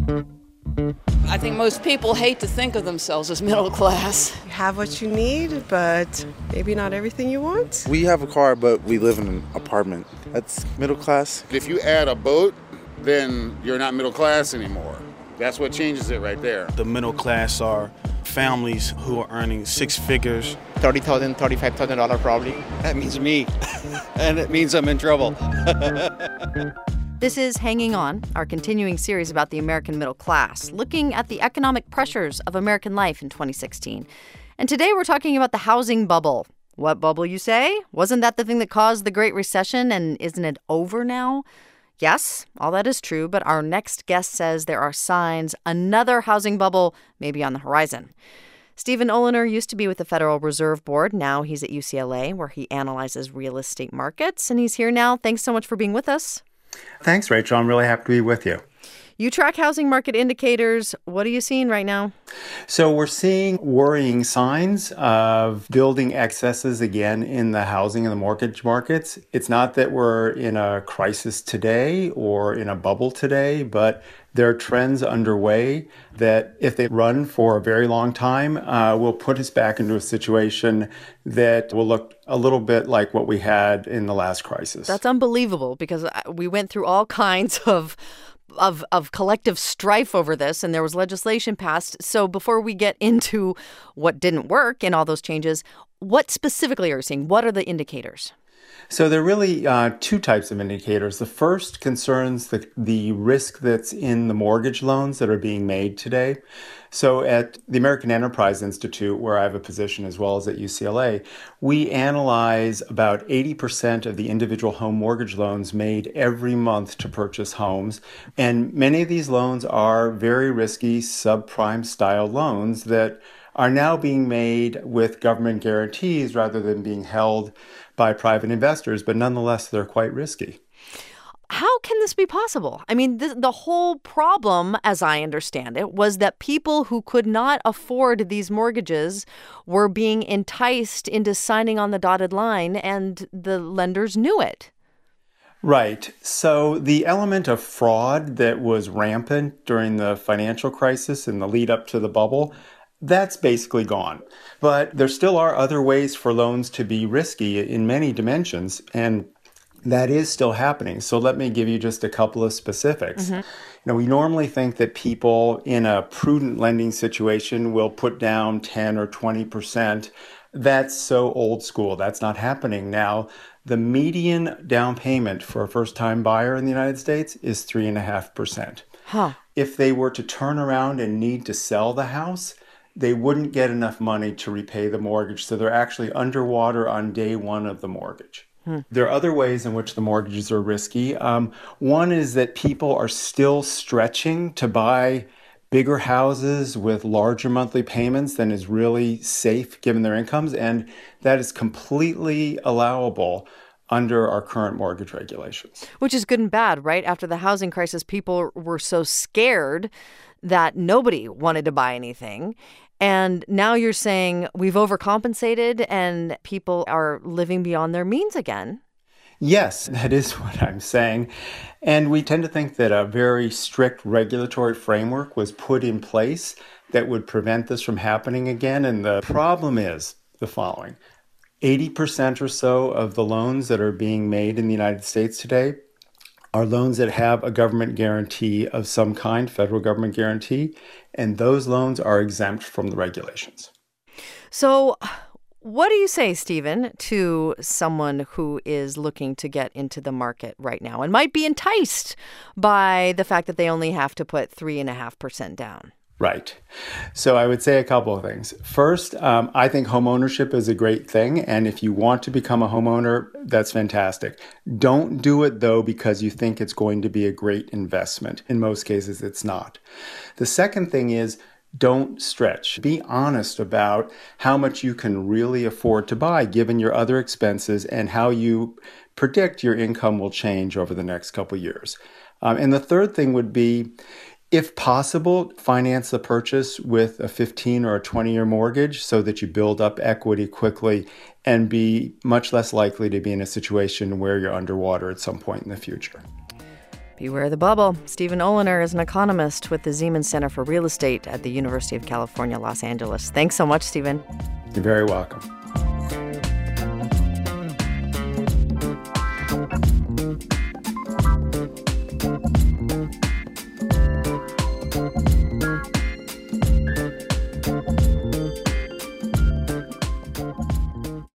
I think most people hate to think of themselves as middle class. You have what you need, but maybe not everything you want. We have a car, but we live in an apartment. That's middle class. If you add a boat, then you're not middle class anymore. That's what changes it right there. The middle class are families who are earning six figures. $30,000, $35,000 probably. That means me, and it means I'm in trouble. This is Hanging On, our continuing series about the American middle class, looking at the economic pressures of American life in 2016. And today we're talking about the housing bubble. What bubble, you say? Wasn't that the thing that caused the Great Recession, and isn't it over now? Yes, all that is true, but our next guest says there are signs another housing bubble may be on the horizon. Stephen Oliner used to be with the Federal Reserve Board. Now he's at UCLA, where he analyzes real estate markets, and he's here now. Thanks so much for being with us. Thanks, Rachel. I'm really happy to be with you. You track housing market indicators. What are you seeing right now? So we're seeing worrying signs of building excesses again in the housing and the mortgage markets. It's not that we're in a crisis today or in a bubble today, but there are trends underway that, if they run for a very long time, will put us back into a situation that will look a little bit like what we had in the last crisis. That's unbelievable, because we went through all kinds of collective strife over this, and there was legislation passed. So before we get into what didn't work in all those changes, what specifically are you seeing? What are the indicators? So there are really two types of indicators. The first concerns the risk that's in the mortgage loans that are being made today. So at the American Enterprise Institute, where I have a position as well as at UCLA, we analyze about 80% of the individual home mortgage loans made every month to purchase homes. And many of these loans are very risky subprime style loans that are now being made with government guarantees rather than being held by private investors, but nonetheless, they're quite risky. How can this be possible? I mean, the whole problem, as I understand it, was that people who could not afford these mortgages were being enticed into signing on the dotted line, and the lenders knew it. Right. So the element of fraud that was rampant during the financial crisis and the lead up to the bubble, that's basically gone. But there still are other ways for loans to be risky in many dimensions, and that is still happening. So let me give you just a couple of specifics. We normally think that people in a prudent lending situation will put down 10 or 20%. That's so old school. That's not happening now. The median down payment for a first-time buyer in the United States is 3.5%. If they were to turn around and need to sell the house, they wouldn't get enough money to repay the mortgage. So they're actually underwater on day one of the mortgage. There are other ways in which the mortgages are risky. One is that people are still stretching to buy bigger houses with larger monthly payments than is really safe given their incomes. And that is completely allowable under our current mortgage regulations. Which is good and bad, right? After the housing crisis, people were so scared that nobody wanted to buy anything. And now you're saying we've overcompensated and people are living beyond their means again. Yes, that is what I'm saying. And we tend to think that a very strict regulatory framework was put in place that would prevent this from happening again. And the problem is the following. 80% or so of the loans that are being made in the United States today are loans that have a government guarantee of some kind, federal government guarantee, and those loans are exempt from the regulations. So what do you say, Stephen, to someone who is looking to get into the market right now and might be enticed by the fact that they only have to put 3.5% down? Right. So I would say a couple of things. First, I think home ownership is a great thing. And if you want to become a homeowner, that's fantastic. Don't do it, though, because you think it's going to be a great investment. In most cases, it's not. The second thing is, don't stretch. Be honest about how much you can really afford to buy, given your other expenses and how you predict your income will change over the next couple of years. And the third thing would be, if possible, finance the purchase with a 15 or a 20-year mortgage so that you build up equity quickly and be much less likely to be in a situation where you're underwater at some point in the future. Beware the bubble. Stephen Oliner is an economist with the Zeman Center for Real Estate at the University of California, Los Angeles. Thanks so much, Stephen. You're very welcome.